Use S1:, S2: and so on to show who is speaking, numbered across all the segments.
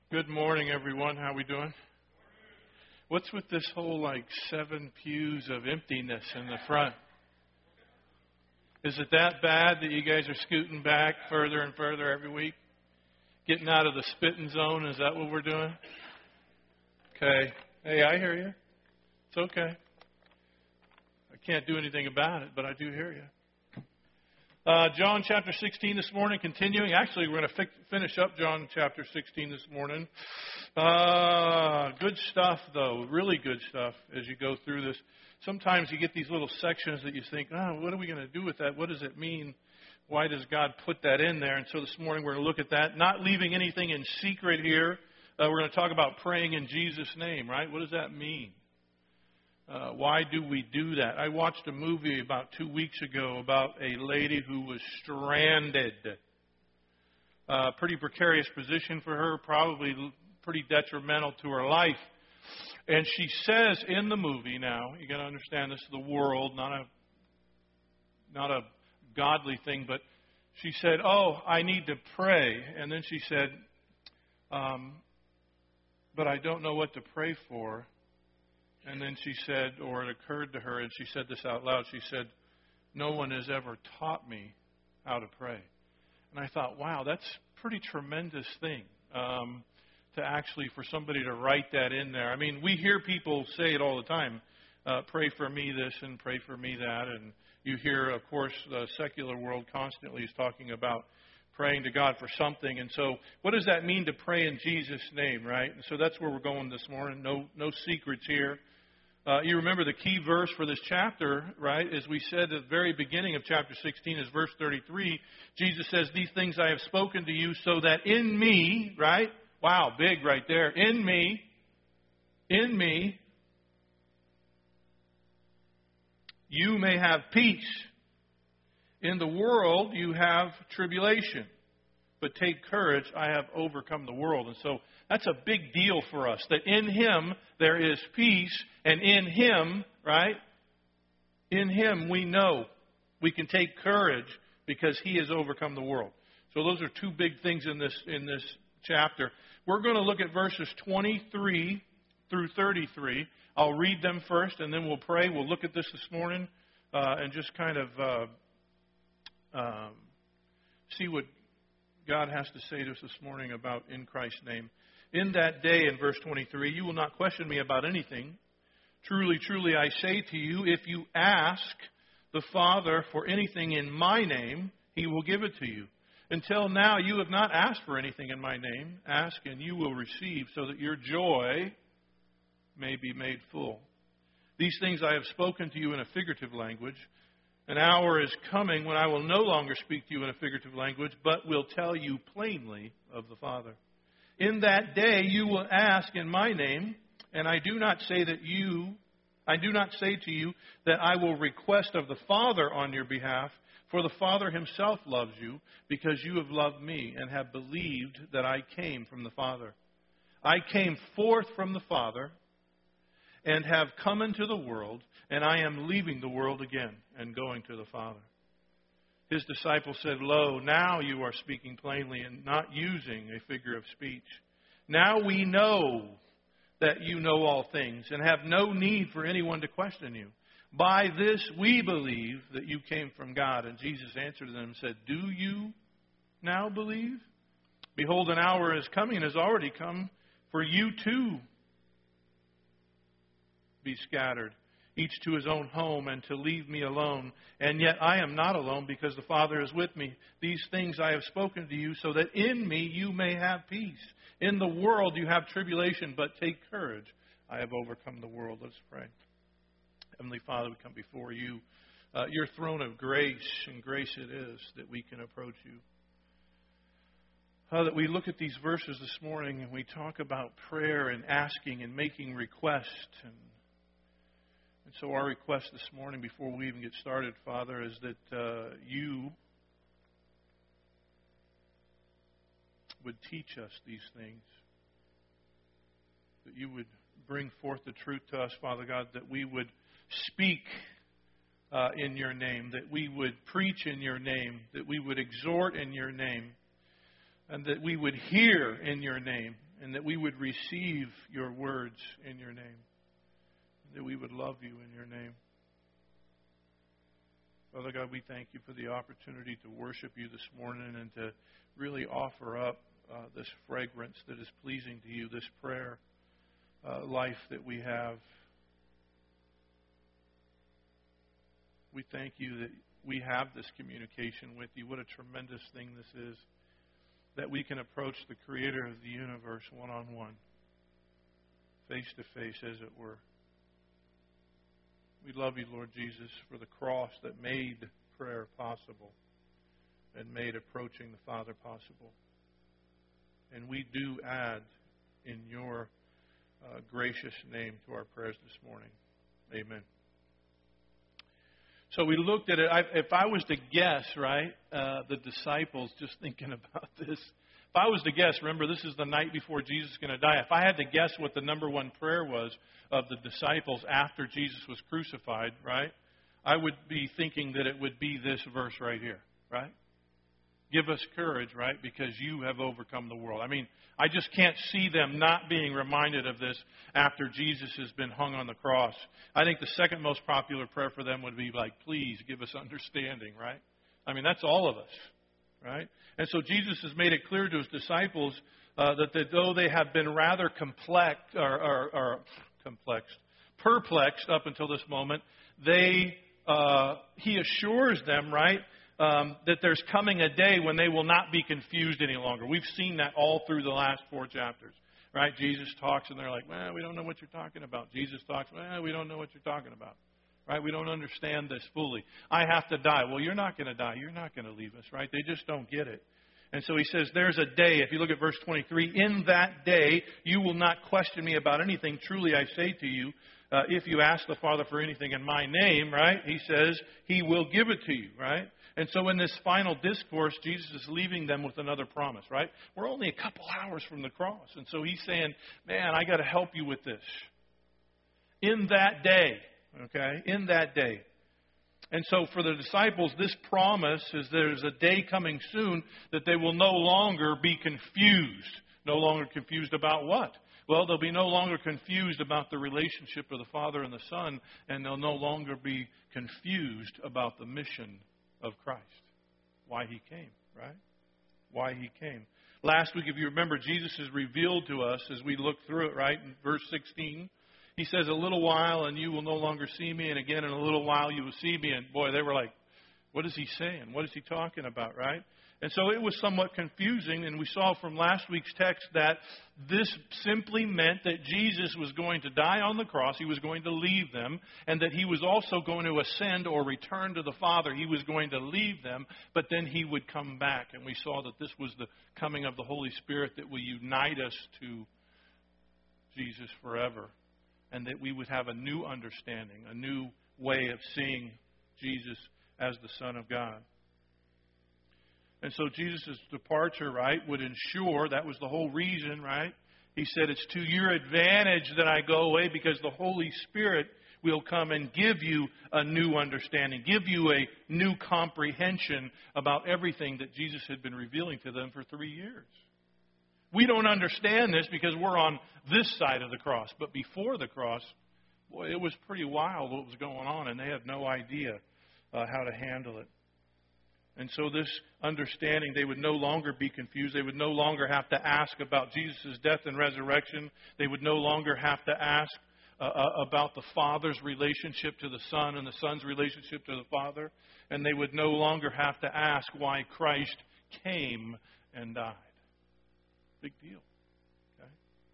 S1: Good morning, everyone. How we doing? What's with this whole 7 pews of emptiness in the front? Is it that bad that you guys are scooting back further and further every week? Getting out of the spitting zone? Is that what we're doing? Okay. Hey, I hear you. It's okay. I can't do anything about it, but I do hear you. John chapter 16 this morning, continuing. Actually, we're going to finish up John chapter 16 this morning. Good stuff, though. Really good stuff as you go through this. Sometimes you get these little sections that you think, what are we going to do with that? What does it mean? Why does God put that in there? And so this morning we're going to look at that. Not leaving anything in secret here. We're going to talk about praying in Jesus' name, right? What does that mean? Why do we do that? I watched a movie about 2 weeks ago about a lady who was stranded. Pretty precarious position for her, probably pretty detrimental to her life. And she says in the movie, now, you got to understand this is the world, not a godly thing, but she said, I need to pray. And then she said, but I don't know what to pray for. And then she said, or it occurred to her, and she said this out loud, she said, no one has ever taught me how to pray. And I thought, wow, that's a pretty tremendous thing to actually, for somebody to write that in there. I mean, we hear people say it all the time, pray for me this and pray for me that. And you hear, of course, the secular world constantly is talking about praying to God for something. And so what does that mean to pray in Jesus' name, right? And so that's where we're going this morning. No secrets here. You remember the key verse for this chapter, right? As we said at the very beginning of chapter 16 is verse 33. Jesus says, these things I have spoken to you so that in me, right? Wow, big right there. In me, you may have peace. In the world, you have tribulation. But take courage, I have overcome the world. And so that's a big deal for us, that in Him there is peace, and in Him, right, in Him we know we can take courage because He has overcome the world. So those are two big things in this chapter. We're going to look at verses 23 through 33. I'll read them first, and then we'll pray. We'll look at this morning and just kind of see what God has to say to us this morning about in Christ's name. In that day, in verse 23, you will not question me about anything. Truly, truly, I say to you, if you ask the Father for anything in my name, He will give it to you. Until now, you have not asked for anything in my name. Ask and you will receive, so that your joy may be made full. These things I have spoken to you in a figurative language. An hour is coming when I will no longer speak to you in a figurative language, but will tell you plainly of the Father. In that day you will ask in my name, and I do not say to you that I will request of the Father on your behalf, for the Father Himself loves you, because you have loved me and have believed that I came from the Father. I came forth from the Father and have come into the world, and I am leaving the world again and going to the Father. His disciples said, Lo, now you are speaking plainly and not using a figure of speech. Now we know that you know all things and have no need for anyone to question you. By this we believe that you came from God. And Jesus answered them and said, Do you now believe? Behold, an hour is coming and has already come for you too be scattered, each to his own home, and to leave me alone. And yet I am not alone, because the Father is with me. These things I have spoken to you, so that in me you may have peace. In the world you have tribulation, but take courage. I have overcome the world. Let's pray. Heavenly Father, we come before you, your throne of grace, and grace it is that we can approach you. That we look at these verses this morning and we talk about prayer and asking and making requests. And so our request this morning, before we even get started, Father, is that you would teach us these things. That you would bring forth the truth to us, Father God, that we would speak in your name, that we would preach in your name, that we would exhort in your name, and that we would hear in your name, and that we would receive your words in your name, that we would love you in your name. Father God, we thank you for the opportunity to worship you this morning and to really offer up this fragrance that is pleasing to you, this prayer life that we have. We thank you that we have this communication with you. What a tremendous thing this is, that we can approach the Creator of the universe one-on-one, face-to-face, as it were. We love you, Lord Jesus, for the cross that made prayer possible and made approaching the Father possible. And we do add in your gracious name to our prayers this morning. Amen. So we looked at it. If I was to guess, right, the disciples, just thinking about this, if I was to guess, remember this is the night before Jesus is going to die. If I had to guess what the number one prayer was of the disciples after Jesus was crucified, right, I would be thinking that it would be this verse right here, right? Give us courage, right, because you have overcome the world. I mean, I just can't see them not being reminded of this after Jesus has been hung on the cross. I think the second most popular prayer for them would be like, please give us understanding, right? I mean, that's all of us, right? And so Jesus has made it clear to his disciples that though they have been rather perplexed up until this moment, he assures them, right, that there's coming a day when they will not be confused any longer. We've seen that all through the last 4 chapters, right? Jesus talks and they're like, well, we don't know what you're talking about. Jesus talks, well, we don't know what you're talking about, right? We don't understand this fully. I have to die. Well, you're not going to die. You're not going to leave us, right? They just don't get it. And so he says, there's a day, if you look at verse 23, in that day you will not question me about anything. Truly I say to you, if you ask the Father for anything in my name, right, he says he will give it to you, right? And so in this final discourse, Jesus is leaving them with another promise, right? We're only a couple hours from the cross. And so he's saying, man, I got to help you with this. In that day, okay, in that day. And so for the disciples, this promise is there's a day coming soon that they will no longer be confused. No longer confused about what? Well, they'll be no longer confused about the relationship of the Father and the Son, and they'll no longer be confused about the mission of Christ. Why he came, right? Why he came. Last week, if you remember, Jesus has revealed to us as we look through it, right, in verse 16, he says, a little while and you will no longer see me, and again in a little while you will see me. And boy, they were like, what is he saying? What is he talking about, right? And so it was somewhat confusing, and we saw from last week's text that this simply meant that Jesus was going to die on the cross, he was going to leave them, and that he was also going to ascend or return to the Father. He was going to leave them, but then he would come back. And we saw that this was the coming of the Holy Spirit that will unite us to Jesus forever, and that we would have a new understanding, a new way of seeing Jesus as the Son of God. And so Jesus' departure, right, would ensure, that was the whole reason, right? He said, it's to your advantage that I go away because the Holy Spirit will come and give you a new understanding, give you a new comprehension about everything that Jesus had been revealing to them for 3 years. We don't understand this because we're on this side of the cross. But before the cross, boy, it was pretty wild what was going on, and they had no idea how to handle it. And so this understanding, they would no longer be confused. They would no longer have to ask about Jesus' death and resurrection. They would no longer have to ask about the Father's relationship to the Son and the Son's relationship to the Father. And they would no longer have to ask why Christ came and died. Big deal. Okay?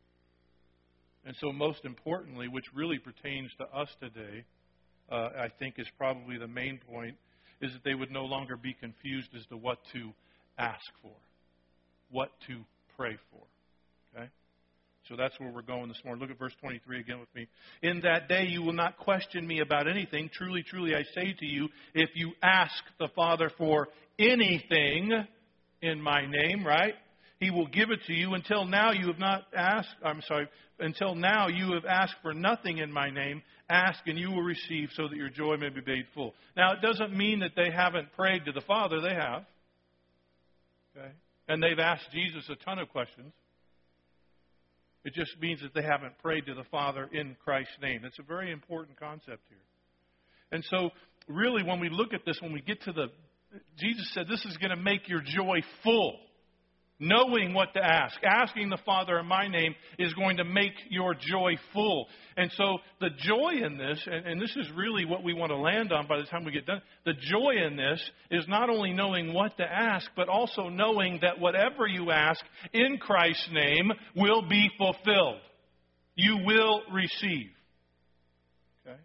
S1: And so most importantly, which really pertains to us today, I think is probably the main point, is that they would no longer be confused as to what to ask for, what to pray for. Okay? So that's where we're going this morning. Look at verse 23 again with me. In that day you will not question me about anything. Truly, truly, I say to you, if you ask the Father for anything in my name, right, he will give it to you. Until now you have not asked, until now you have asked for nothing in my name. Ask and you will receive so that your joy may be made full. Now, it doesn't mean that they haven't prayed to the Father. They have. Okay? And they've asked Jesus a ton of questions. It just means that they haven't prayed to the Father in Christ's name. That's a very important concept here. And so, really, when we look at this, when we get to Jesus said, this is going to make your joy full. Knowing what to ask. Asking the Father in my name is going to make your joy full. And so the joy in this, and this is really what we want to land on by the time we get done, the joy in this is not only knowing what to ask, but also knowing that whatever you ask in Christ's name will be fulfilled. You will receive. Okay?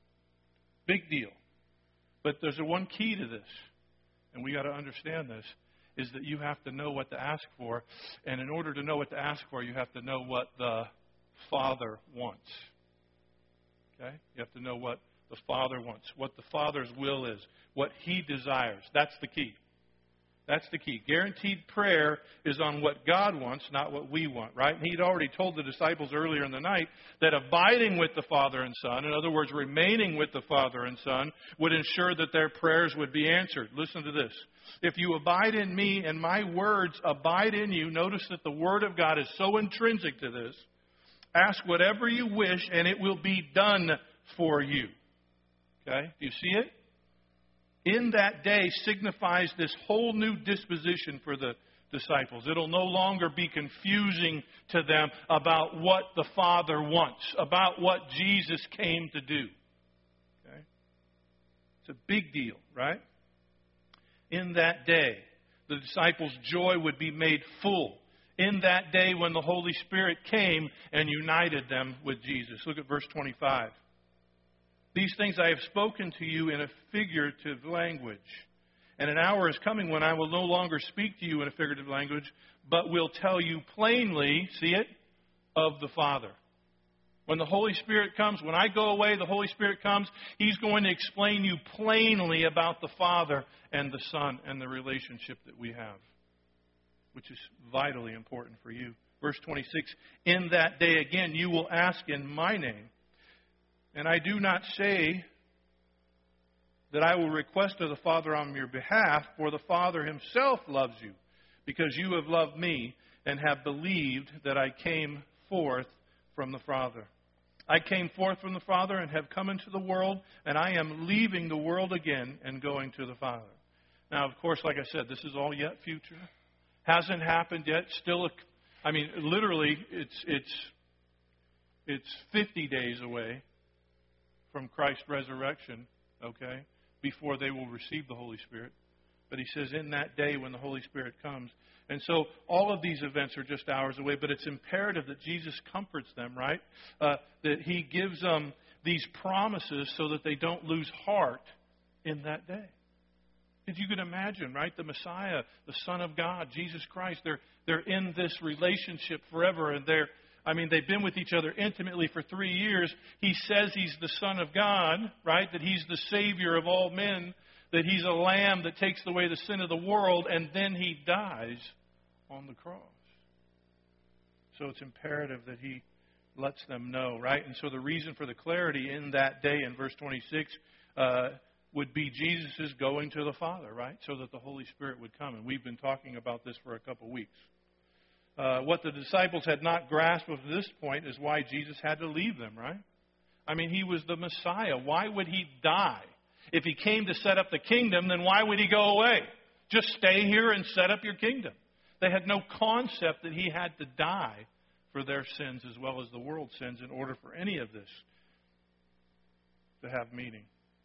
S1: Big deal. But there's one key to this, and we got to understand this, is that you have to know what to ask for. And in order to know what to ask for, you have to know what the Father wants. Okay? You have to know what the Father wants, what the Father's will is, what He desires. That's the key. That's the key. Guaranteed prayer is on what God wants, not what we want, right? And He'd already told the disciples earlier in the night that abiding with the Father and Son, in other words, remaining with the Father and Son, would ensure that their prayers would be answered. Listen to this. If you abide in me and my words abide in you, notice that the Word of God is so intrinsic to this. Ask whatever you wish and it will be done for you. Okay? Do you see it? In that day signifies this whole new disposition for the disciples. It'll no longer be confusing to them about what the Father wants, about what Jesus came to do. Okay? It's a big deal, right? In that day, the disciples' joy would be made full. In that day when the Holy Spirit came and united them with Jesus. Look at verse 25. These things I have spoken to you in a figurative language. And an hour is coming when I will no longer speak to you in a figurative language, but will tell you plainly, see it, of the Father. When the Holy Spirit comes, when I go away, the Holy Spirit comes, He's going to explain you plainly about the Father and the Son and the relationship that we have, which is vitally important for you. Verse 26, in that day again you will ask in my name. And I do not say that I will request of the Father on your behalf, for the Father Himself loves you, because you have loved me and have believed that I came forth from the Father. I came forth from the Father and have come into the world, and I am leaving the world again and going to the Father. Now, of course, like I said, this is all yet future. Hasn't happened yet. Still, literally, it's 50 days away from Christ's resurrection, okay, before they will receive the Holy Spirit. But He says in that day when the Holy Spirit comes. And so all of these events are just hours away, but it's imperative that Jesus comforts them, right? That He gives them these promises so that they don't lose heart in that day. If you could imagine, right, the Messiah, the Son of God, Jesus Christ, they're in this relationship forever, and they've been with each other intimately for 3 years. He says He's the Son of God, right? That He's the Savior of all men, that He's a Lamb that takes away the sin of the world, and then He dies on the cross. So it's imperative that He lets them know, right? And so the reason for the clarity in that day in verse 26 would be Jesus is going to the Father, right? So that the Holy Spirit would come. And we've been talking about this for a couple weeks. What the disciples had not grasped at this point is why Jesus had to leave them, right? He was the Messiah. Why would He die? If He came to set up the kingdom, then why would He go away? Just stay here and set up your kingdom. They had no concept that He had to die for their sins as well as the world's sins in order for any of this to have meaning.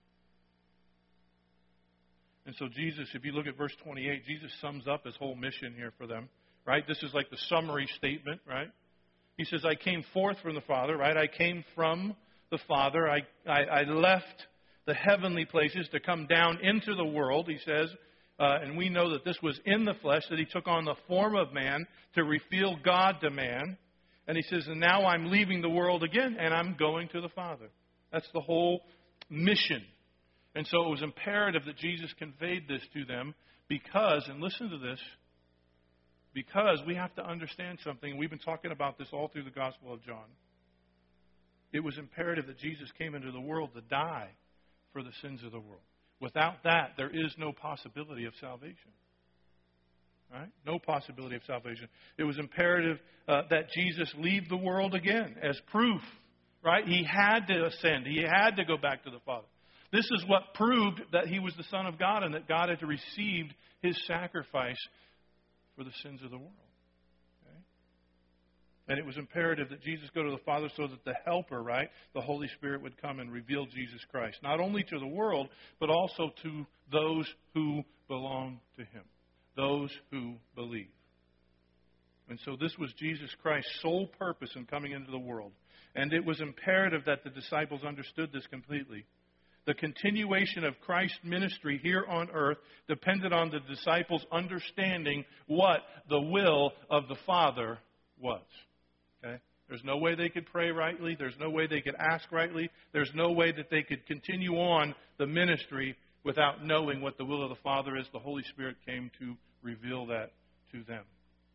S1: And so Jesus, if you look at verse 28, Jesus sums up His whole mission here for them. Right? This is like the summary statement, right? He says, I came forth from the Father, right? I came from the Father. I left the heavenly places to come down into the world, He says. And we know that this was in the flesh, that He took on the form of man to reveal God to man. And He says, and now I'm leaving the world again, and I'm going to the Father. That's the whole mission. And so it was imperative that Jesus conveyed this to them because, and listen to this, because we have to understand something. We've been talking about this all through the Gospel of John. It was imperative that Jesus came into the world to die for the sins of the world. Without that, there is no possibility of salvation. Right? No possibility of salvation. It was imperative that Jesus leave the world again as proof. Right? He had to ascend. He had to go back to the Father. This is what proved that He was the Son of God and that God had received His sacrifice for the sins of the world. Okay? And it was imperative that Jesus go to the Father so that the Helper, right, the Holy Spirit would come and reveal Jesus Christ, not only to the world, but also to those who belong to Him, those who believe. And so this was Jesus Christ's sole purpose in coming into the world. And it was imperative that the disciples understood this completely. The continuation of Christ's ministry here on earth depended on the disciples understanding what the will of the Father was. Okay? There's no way they could pray rightly. There's no way they could ask rightly. There's no way that they could continue on the ministry without knowing what the will of the Father is. The Holy Spirit came to reveal that to them.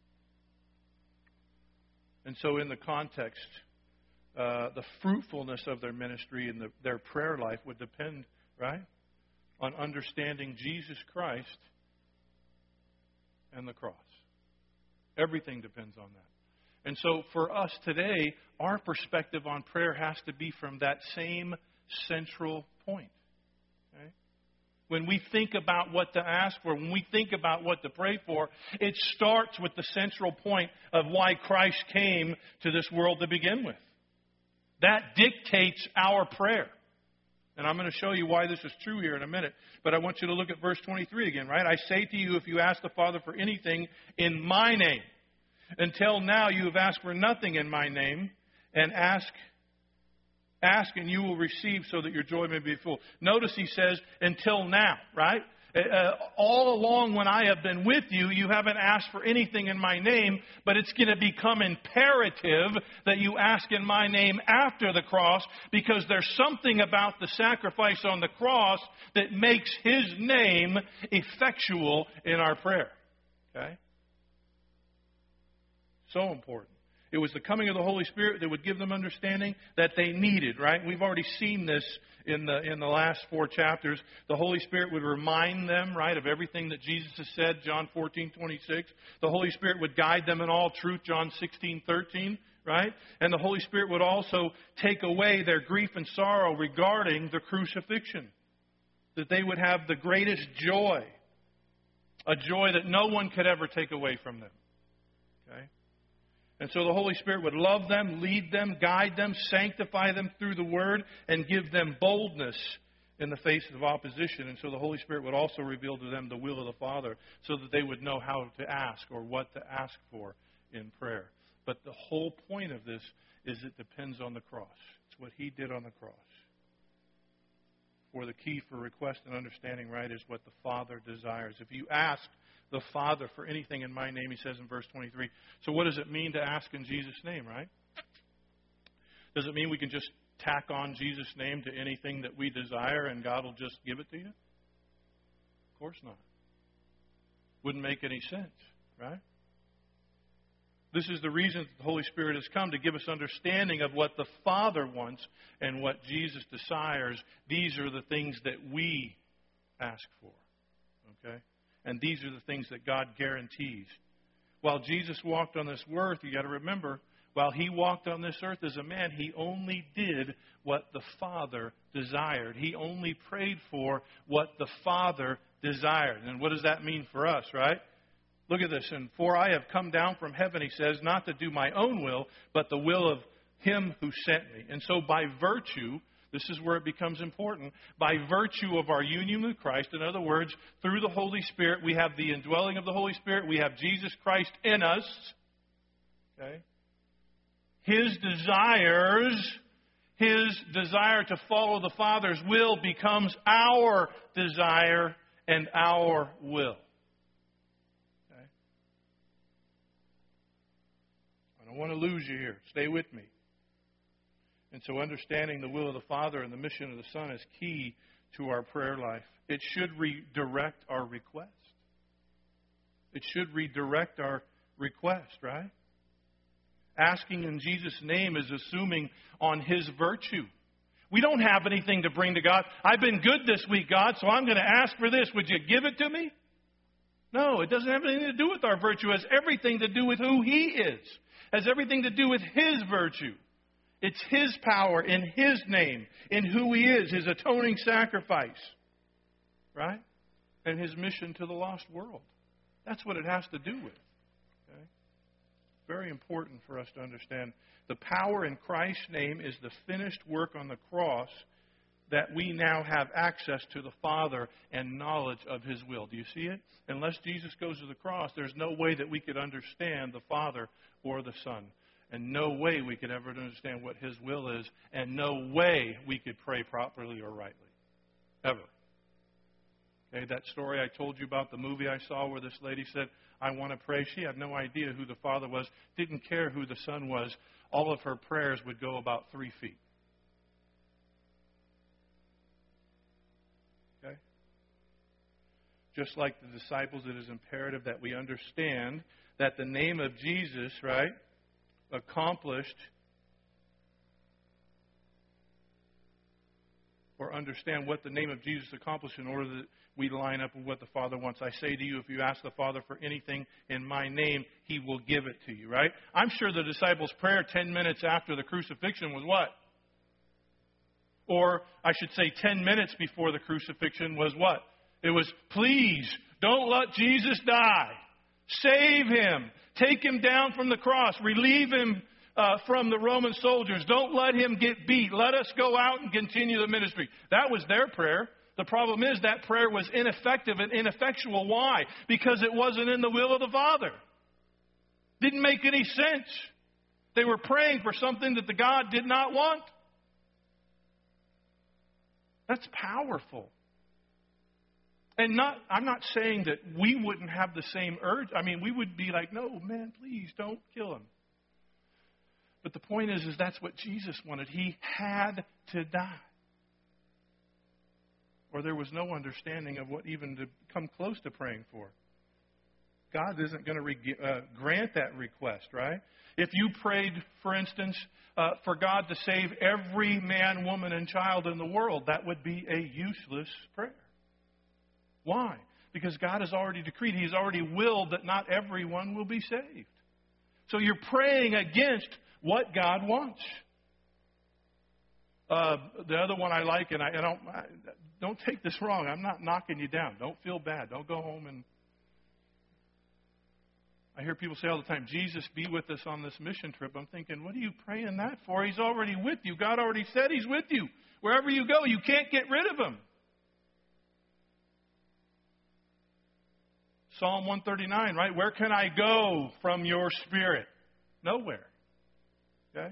S1: And so in the context, the fruitfulness of their ministry and their prayer life would depend, right, on understanding Jesus Christ and the cross. Everything depends on that. And so for us today, our perspective on prayer has to be from that same central point. Okay? When we think about what to ask for, when we think about what to pray for, it starts with the central point of why Christ came to this world to begin with. That dictates our prayer. And I'm going to show you why this is true here in a minute. But I want you to look at verse 23 again, right? I say to you, if you ask the Father for anything in my name, until now you have asked for nothing in my name, and ask and you will receive so that your joy may be full. Notice he says, until now, right? All along when I have been with you, you haven't asked for anything in my name, but it's going to become imperative that you ask in my name after the cross, because there's something about the sacrifice on the cross that makes His name effectual in our prayer. Okay? So important. It was the coming of the Holy Spirit that would give them understanding that they needed, right? We've already seen this in the last 4 chapters. The Holy Spirit would remind them, right, of everything that Jesus has said, John 14:26. The Holy Spirit would guide them in all truth, John 16:13, right? And the Holy Spirit would also take away their grief and sorrow regarding the crucifixion. That they would have the greatest joy, a joy that no one could ever take away from them. Okay? And so the Holy Spirit would love them, lead them, guide them, sanctify them through the Word, and give them boldness in the face of opposition. And so the Holy Spirit would also reveal to them the will of the Father so that they would know how to ask or what to ask for in prayer. But the whole point of this is it depends on the cross. It's what He did on the cross. For the key for request and understanding, right, is what the Father desires. If you ask the Father for anything in my name, He says in verse 23. So what does it mean to ask in Jesus' name, right? Does it mean we can just tack on Jesus' name to anything that we desire and God will just give it to you? Of course not. Wouldn't make any sense, right? This is the reason that the Holy Spirit has come, to give us understanding of what the Father wants and what Jesus desires. These are the things that we ask for, okay? And these are the things that God guarantees. While Jesus walked on this earth, you got to remember, while He walked on this earth as a man, He only did what the Father desired. He only prayed for what the Father desired. And what does that mean for us, right? Look at this. And for I have come down from heaven, He says, not to do my own will, but the will of Him who sent me. And so by virtue, this is where it becomes important. By virtue of our union with Christ, in other words, through the Holy Spirit, we have the indwelling of the Holy Spirit. We have Jesus Christ in us. Okay? His desire to follow the Father's will becomes our desire and our will. Okay? I don't want to lose you here. Stay with me. And so understanding the will of the Father and the mission of the Son is key to our prayer life. It should redirect our request. It should redirect our request, right? Asking in Jesus' name is assuming on His virtue. We don't have anything to bring to God. I've been good this week, God, so I'm going to ask for this. Would you give it to me? No, it doesn't have anything to do with our virtue. It has everything to do with who He is. It has everything to do with His virtue. It's His power in His name, in who He is, His atoning sacrifice. Right? And His mission to the lost world. That's what it has to do with. Okay? Very important for us to understand. The power in Christ's name is the finished work on the cross that we now have access to the Father and knowledge of His will. Do you see it? Unless Jesus goes to the cross, there's no way that we could understand the Father or the Son. And no way we could ever understand what His will is. And no way we could pray properly or rightly. Ever. Okay, that story I told you about, the movie I saw where this lady said, I want to pray. She had no idea who the Father was, didn't care who the Son was. All of her prayers would go about 3 feet. Okay? Just like the disciples, it is imperative that we understand that the name of Jesus, right, accomplished or understand what the name of Jesus accomplished in order that we line up with what the Father wants. I say to you, if you ask the Father for anything in my name, He will give it to you, right? I'm sure the disciples' prayer 10 minutes after the crucifixion was what? Or I should say 10 minutes before the crucifixion was what? It was, please, don't let Jesus die. Save Him. Take Him down from the cross. Relieve Him from the Roman soldiers. Don't let Him get beat. Let us go out and continue the ministry. That was their prayer. The problem is that prayer was ineffective and ineffectual. Why? Because it wasn't in the will of the Father. Didn't make any sense. They were praying for something that the God did not want. That's powerful. And I'm not saying that we wouldn't have the same urge. I mean, we would be like, no, man, please don't kill him. But the point is that's what Jesus wanted. He had to die. Or there was no understanding of what even to come close to praying for. God isn't going to grant that request, right? If you prayed, for instance, for God to save every man, woman, and child in the world, that would be a useless prayer. Why? Because God has already decreed, He's already willed that not everyone will be saved. So you're praying against what God wants. The other one I like, and I don't take this wrong. I'm not knocking you down. Don't feel bad. Don't go home and... I hear people say all the time, Jesus, be with us on this mission trip. I'm thinking, what are you praying that for? He's already with you. God already said He's with you. Wherever you go, you can't get rid of Him. Psalm 139, right? Where can I go from your Spirit? Nowhere. Okay?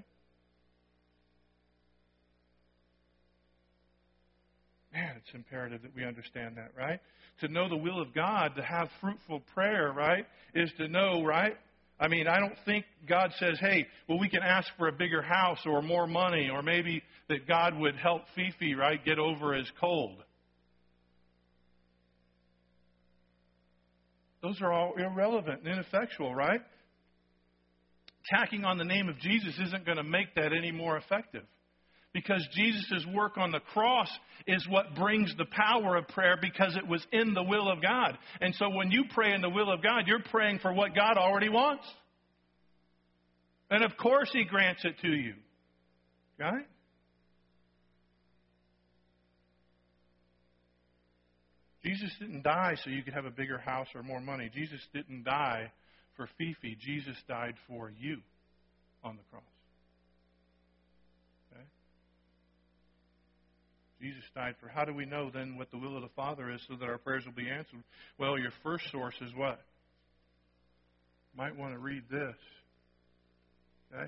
S1: Man, it's imperative that we understand that, right? To know the will of God, to have fruitful prayer, right, is to know, right? I mean, I don't think God says, hey, well, we can ask for a bigger house or more money, or maybe that God would help Fifi, right, get over his cold. Those are all irrelevant and ineffectual, right? Tacking on the name of Jesus isn't going to make that any more effective. Because Jesus' work on the cross is what brings the power of prayer because it was in the will of God. And so when you pray in the will of God, you're praying for what God already wants. And of course He grants it to you. Right? Jesus didn't die so you could have a bigger house or more money. Jesus didn't die for Fifi. Jesus died for you on the cross. Jesus died for. How do we know then what the will of the Father is so that our prayers will be answered? Well, your first source is what? You might want to read this. Okay?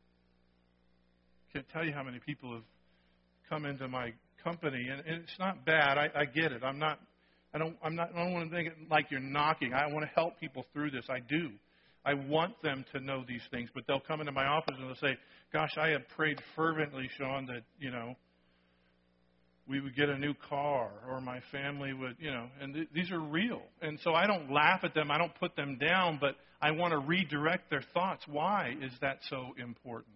S1: Can't tell you how many people have come into my company, and it's not bad. I get it. I don't want to think it like you're knocking. I want to help people through this. I do. I want them to know these things, but they'll come into my office and they'll say, "Gosh, I have prayed fervently, Sean, that we would get a new car, or my family would, and these are real." And so I don't laugh at them. I don't put them down, but I want to redirect their thoughts. Why is that so important?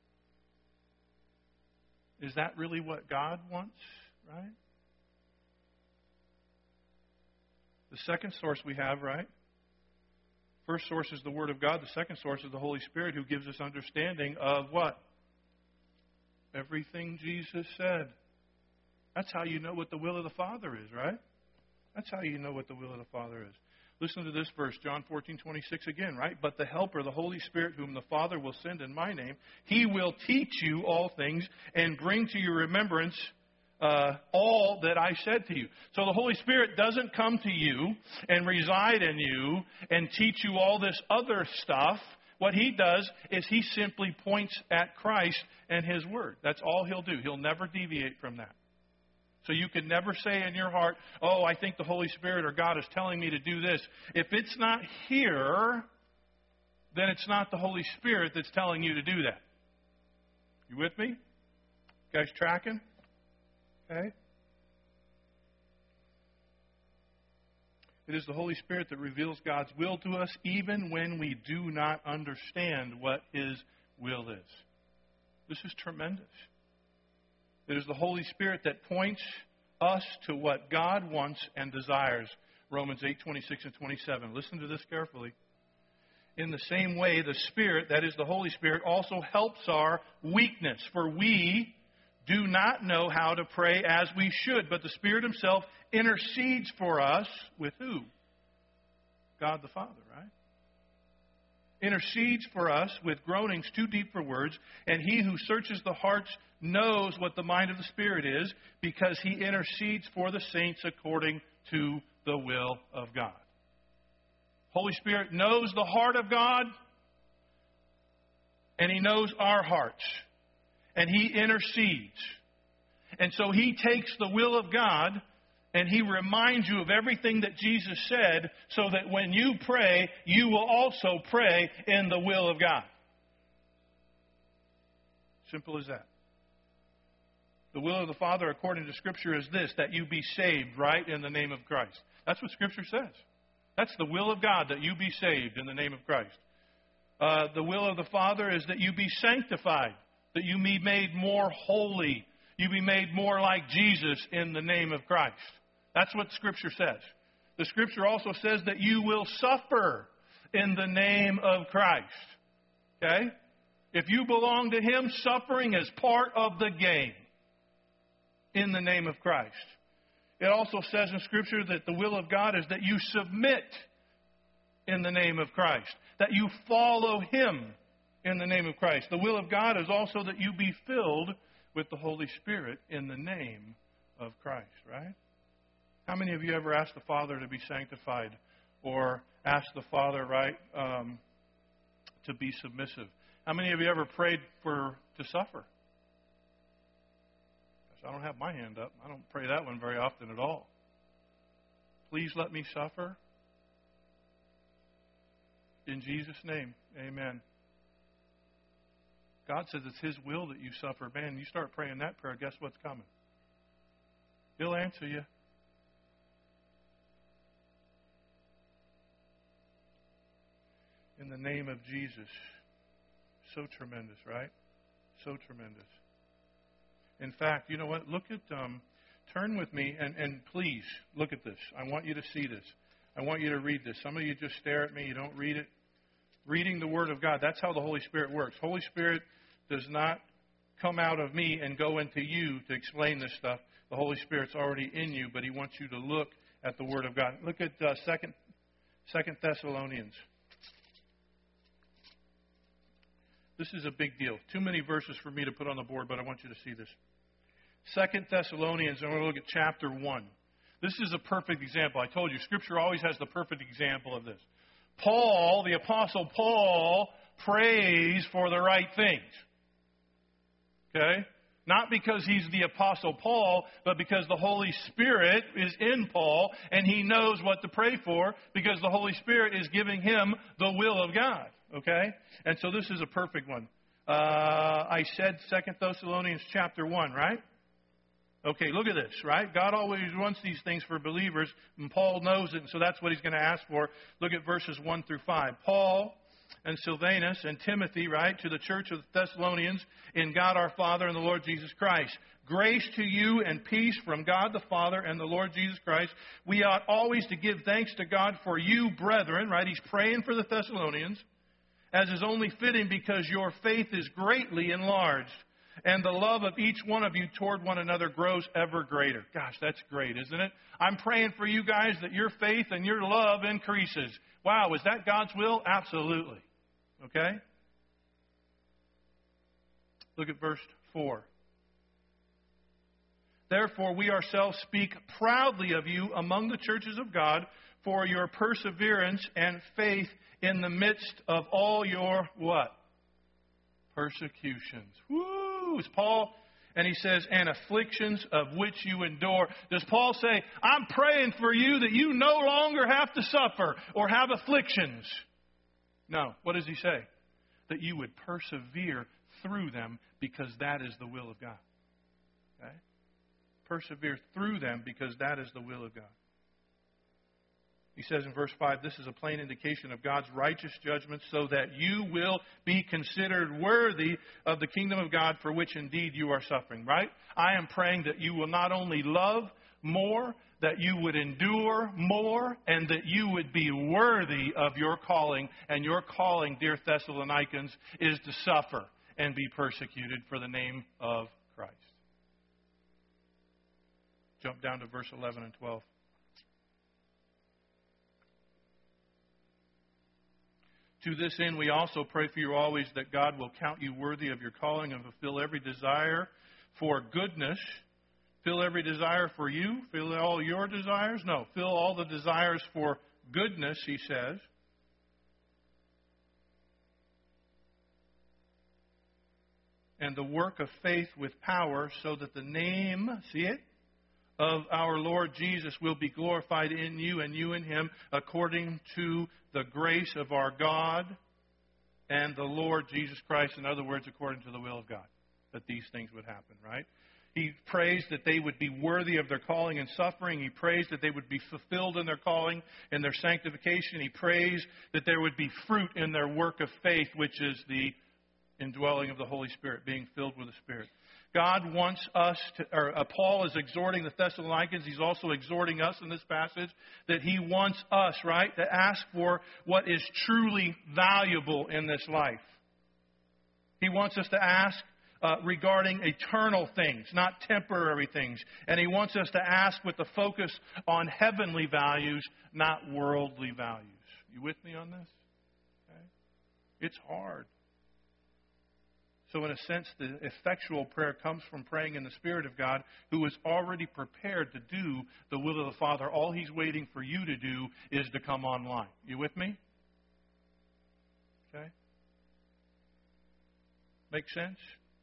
S1: Is that really what God wants, right? The second source we have, right? First source is the Word of God. The second source is the Holy Spirit, who gives us understanding of what? Everything Jesus said. That's how you know what the will of the Father is, right? That's how you know what the will of the Father is. Listen to this verse, John 14:26 again, right? But the Helper, the Holy Spirit, whom the Father will send in my name, He will teach you all things and bring to your remembrance all that I said to you. So the Holy Spirit doesn't come to you and reside in you and teach you all this other stuff. What He does is He simply points at Christ and His Word. That's all He'll do. He'll never deviate from that. So you can never say in your heart, oh, I think the Holy Spirit or God is telling me to do this. If it's not here, then it's not the Holy Spirit that's telling you to do that. You with me? You guys tracking? Okay. It is the Holy Spirit that reveals God's will to us even when we do not understand what His will is. This is tremendous. It is the Holy Spirit that points us to what God wants and desires. Romans 8:26 and 27. Listen to this carefully. In the same way, the Spirit, that is the Holy Spirit, also helps our weakness. For we do not know how to pray as we should, but the Spirit Himself intercedes for us with who? God the Father, right? Intercedes for us with groanings too deep for words, and He who searches the hearts knows what the mind of the Spirit is, because He intercedes for the saints according to the will of God. Holy Spirit knows the heart of God, and He knows our hearts, and He intercedes. And so He takes the will of God and He reminds you of everything that Jesus said, so that when you pray, you will also pray in the will of God. Simple as that. The will of the Father, according to Scripture, is this, that you be saved, right, in the name of Christ. That's what Scripture says. That's the will of God, that you be saved in the name of Christ. The will of the Father is that you be sanctified, that you be made more holy, you be made more like Jesus in the name of Christ. That's what Scripture says. The Scripture also says that you will suffer in the name of Christ. Okay? If you belong to Him, suffering is part of the game in the name of Christ. It also says in Scripture that the will of God is that you submit in the name of Christ, that you follow Him in the name of Christ. The will of God is also that you be filled with the Holy Spirit in the name of Christ, right? How many of you ever asked the Father to be sanctified, or asked the Father, right, to be submissive? How many of you ever prayed to suffer? I don't have my hand up. I don't pray that one very often at all. Please let me suffer. In Jesus' name, amen. God says it's His will that you suffer. Man, you start praying that prayer, guess what's coming? He'll answer you. In the name of Jesus. So tremendous, right? So tremendous. In fact, you know what? Look at, turn with me, and please look at this. I want you to see this. I want you to read this. Some of you just stare at me. You don't read it. Reading the Word of God, that's how the Holy Spirit works. Holy Spirit does not come out of me and go into you to explain this stuff. The Holy Spirit's already in you, but He wants you to look at the Word of God. Look at 2 Thessalonians. This is a big deal. Too many verses for me to put on the board, but I want you to see this. 2 Thessalonians, and we're going to look at chapter 1. This is a perfect example. I told you, Scripture always has the perfect example of this. Paul, the Apostle Paul, prays for the right things. Okay? Not because he's the Apostle Paul, but because the Holy Spirit is in Paul, and he knows what to pray for, because the Holy Spirit is giving him the will of God. Okay? And so this is a perfect one. I said 2 Thessalonians chapter 1, right? Okay, look at this, right? God always wants these things for believers, and Paul knows it, and so that's what he's going to ask for. Look at verses 1 through 5. Paul, and Silvanus and Timothy, right, to the church of the Thessalonians in God our Father and the Lord Jesus Christ. Grace to you and peace from God the Father and the Lord Jesus Christ. We ought always to give thanks to God for you, brethren, right? He's praying for the Thessalonians, as is only fitting because your faith is greatly enlarged, and the love of each one of you toward one another grows ever greater. Gosh, that's great, isn't it? I'm praying for you guys that your faith and your love increases. Wow, is that God's will? Absolutely. Okay? Look at verse 4. Therefore, we ourselves speak proudly of you among the churches of God for your perseverance and faith in the midst of all your what? Persecutions. Woo! It's Paul, and he says, and afflictions of which you endure. Does Paul say, I'm praying for you that you no longer have to suffer or have afflictions? No. What does he say? That you would persevere through them because that is the will of God. Okay? Persevere through them because that is the will of God. He says in verse 5, this is a plain indication of God's righteous judgment so that you will be considered worthy of the kingdom of God for which indeed you are suffering, right? I am praying that you will not only love more, that you would endure more, and that you would be worthy of your calling. And your calling, dear Thessalonians, is to suffer and be persecuted for the name of Christ. Jump down to verse 11 and 12. To this end, we also pray for you always that God will count you worthy of your calling and fulfill every desire for goodness. Fill every desire for you? Fill all your desires? No, fill all the desires for goodness, he says. And the work of faith with power so that the name, see it, of our Lord Jesus will be glorified in you and you in him according to the grace of our God and the Lord Jesus Christ. In other words, according to the will of God, that these things would happen, right? He prays that they would be worthy of their calling and suffering. He prays that they would be fulfilled in their calling and their sanctification. He prays that there would be fruit in their work of faith, which is the indwelling of the Holy Spirit, being filled with the Spirit. God wants us to, Paul is exhorting the Thessalonians, he's also exhorting us in this passage, that he wants us, right, to ask for what is truly valuable in this life. He wants us to ask regarding eternal things, not temporary things. And he wants us to ask with the focus on heavenly values, not worldly values. You with me on this? Okay. It's hard. So in a sense, the effectual prayer comes from praying in the Spirit of God, who is already prepared to do the will of the Father. All he's waiting for you to do is to come online. You with me? Okay? Make sense?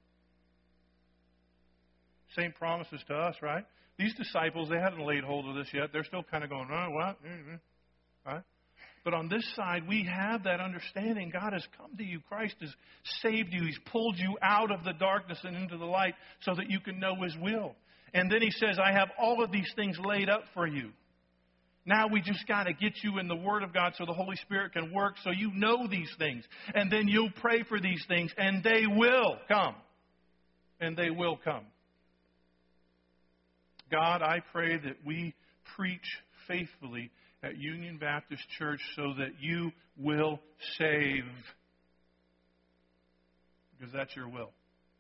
S1: Same promises to us, right? These disciples, they haven't laid hold of this yet. They're still kind of going, oh, what? Right? But on this side, we have that understanding. God has come to you. Christ has saved you. He's pulled you out of the darkness and into the light so that you can know his will. And then he says, I have all of these things laid up for you. Now we just got to get you in the Word of God so the Holy Spirit can work so you know these things. And then you'll pray for these things, and they will come. And they will come. God, I pray that we preach faithfully at Union Baptist Church so that you will save. Because that's your will.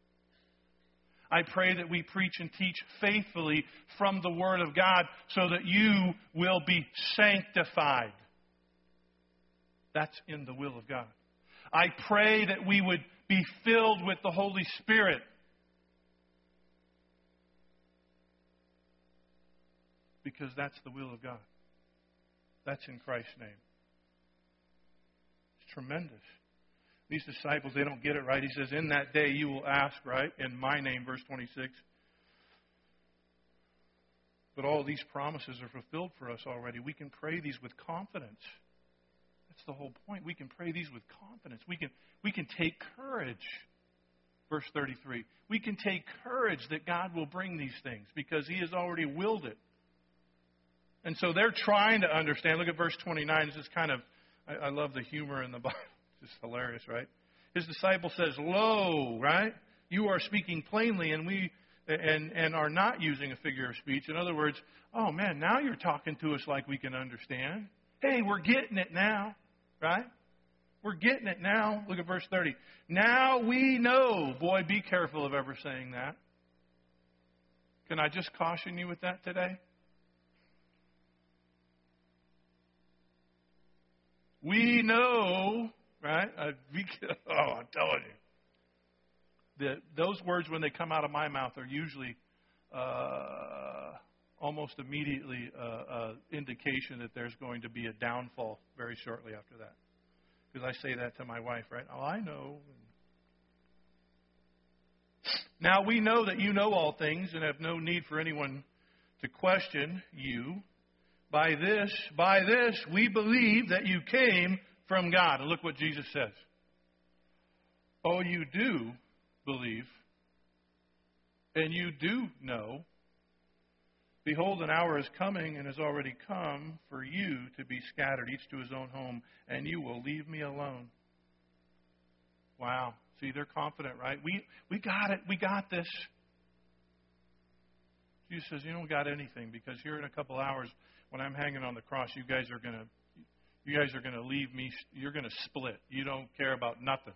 S1: I pray that we preach and teach faithfully from the Word of God so that you will be sanctified. That's in the will of God. I pray that we would be filled with the Holy Spirit. Because that's the will of God. That's in Christ's name. It's tremendous. These disciples, they don't get it right. He says, in that day you will ask, right? In my name, verse 26. But all these promises are fulfilled for us already. We can pray these with confidence. That's the whole point. We can pray these with confidence. We can take courage. Verse 33. We can take courage that God will bring these things because he has already willed it. And so they're trying to understand. Look at verse 29. This is kind of, I love the humor in the Bible. It's just hilarious, right? His disciple says, "Lo," right? You are speaking plainly, and are not using a figure of speech. In other words, oh man, now you're talking to us like we can understand. Hey, we're getting it now, right? We're getting it now. Look at verse 30. Now we know. Boy, be careful of ever saying that. Can I just caution you with that today? We know, right? I'm telling you. Those words, when they come out of my mouth, are usually almost immediately indication that there's going to be a downfall very shortly after that. Because I say that to my wife, right? Oh, I know. Now we know that you know all things and have no need for anyone to question you. By this, we believe that you came from God. And look what Jesus says. Oh, you do believe, and you do know. Behold, an hour is coming and has already come for you to be scattered, each to his own home, and you will leave me alone. Wow. See, they're confident, right? We got it. We got this. Jesus says, you don't got anything, because here in a couple hours, when I'm hanging on the cross, you guys are going to leave me. You're going to split. You don't care about nothing.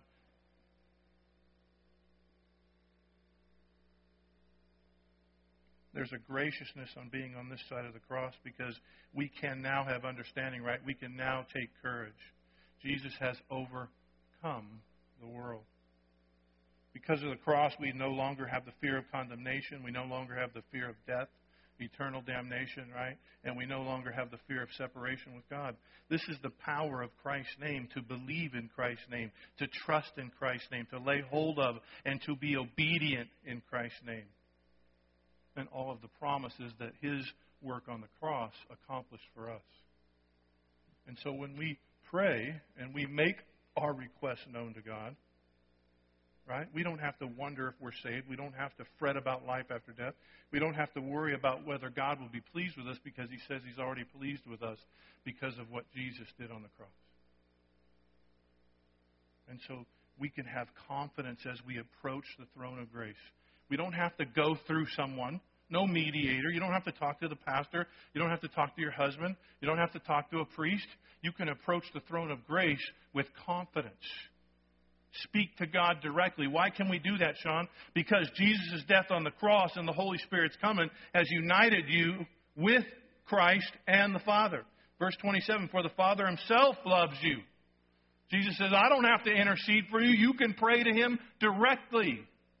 S1: There's a graciousness on being on this side of the cross, because we can now have understanding, right? We can now take courage. Jesus has overcome the world. Because of the cross, we no longer have the fear of condemnation. We no longer have the fear of death, eternal damnation, right? And we no longer have the fear of separation with God. This is the power of Christ's name, to believe in Christ's name, to trust in Christ's name, to lay hold of and to be obedient in Christ's name. And all of the promises that His work on the cross accomplished for us. And so when we pray and we make our requests known to God, right? We don't have to wonder if we're saved. We don't have to fret about life after death. We don't have to worry about whether God will be pleased with us, because He says He's already pleased with us because of what Jesus did on the cross. And so we can have confidence as we approach the throne of grace. We don't have to go through someone. No mediator. You don't have to talk to the pastor. You don't have to talk to your husband. You don't have to talk to a priest. You can approach the throne of grace with confidence. Speak to God directly. Why can we do that, Sean? Because Jesus' death on the cross and the Holy Spirit's coming has united you with Christ and the Father. Verse 27, for the Father Himself loves you. Jesus says, I don't have to intercede for you. You can pray to Him directly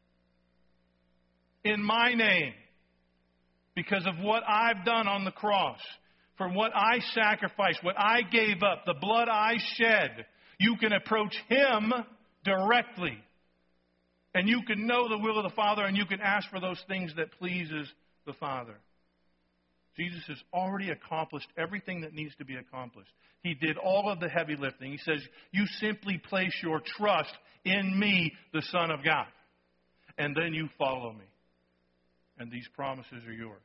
S1: in my name, because of what I've done on the cross, for what I sacrificed, what I gave up, the blood I shed. You can approach Him directly. And you can know the will of the Father, and you can ask for those things that pleases the Father. Jesus has already accomplished everything that needs to be accomplished. He did all of the heavy lifting. He says, you simply place your trust in me, the Son of God. And then you follow me. And these promises are yours.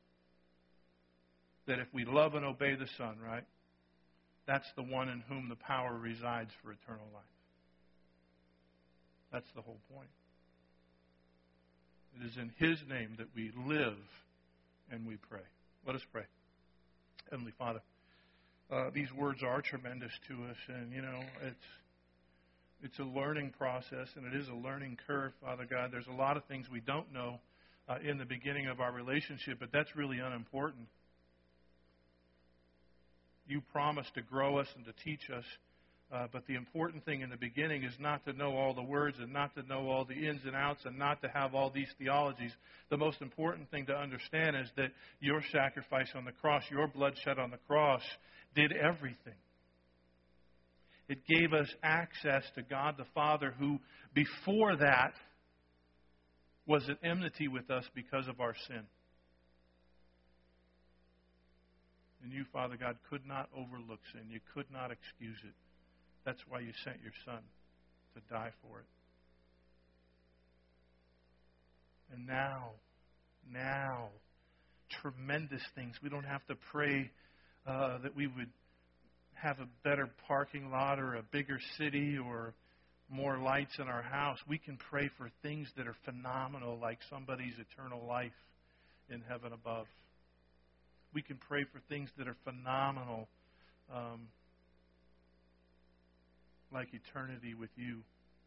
S1: That if we love and obey the Son, right? That's the one in whom the power resides for eternal life. That's the whole point. It is in His name that we live and we pray. Let us pray. Heavenly Father, these words are tremendous to us, and it's a learning process, and it is a learning curve, Father God. There's a lot of things we don't know in the beginning of our relationship, but that's really unimportant. You promised to grow us and to teach us, but the important thing in the beginning is not to know all the words and not to know all the ins and outs and not to have all these theologies. The most important thing to understand is that your sacrifice on the cross, your blood shed on the cross, did everything. It gave us access to God the Father, who before that was at enmity with us because of our sin. And you, Father God, could not overlook sin. You could not excuse it. That's why you sent your Son to die for it. And now, tremendous things. We don't have to pray that we would have a better parking lot or a bigger city or more lights in our house. We can pray for things that are phenomenal, like somebody's eternal life in heaven above. We can pray for things that are phenomenal, like eternity with you.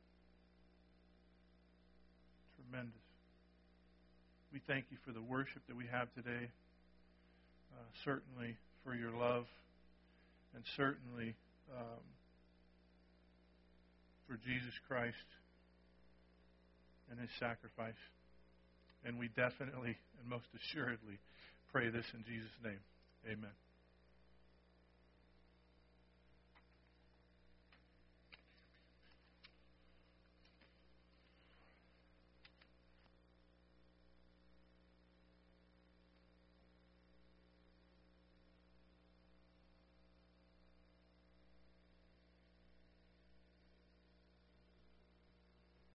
S1: Tremendous. We thank you for the worship that we have today. Certainly for your love, and certainly for Jesus Christ and His sacrifice. And we definitely and most assuredly pray this in Jesus' name. Amen.